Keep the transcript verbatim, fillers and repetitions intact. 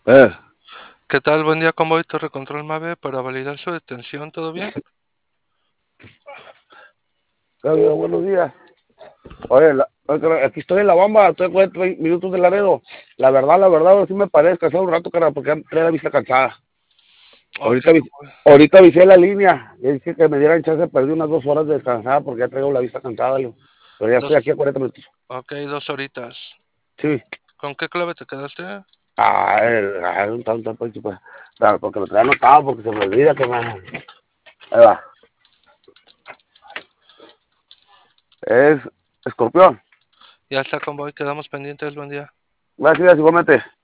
Eh, ¿Qué tal? Buen día, ¿cómo voy? Torre Control Mave para validar su detención, ¿todo bien? Claudio, buenos días. Oye, la- oye, aquí estoy en la bomba, estoy a cuarenta minutos de Laredo. La verdad, la verdad, sí me parece cansado un rato, cara, porque ya traía la vista cansada. Ok, Ahorita, vi- ahorita visé la línea, le dije que me dieran chance, perdí unas dos horas de descansar porque ya traigo la vista cansada, le digo. Pero ya estoy aquí dos, a cuarenta minutos. ok, dos horitas. Sí. ¿Con qué clave te quedaste? Ah, el, ah, un tanto, pues, pues, claro, porque lo traía anotado, porque se me olvida que me... Ahí va. Es Escorpión. Ya está, convoy, quedamos pendientes, buen día. Gracias, igualmente.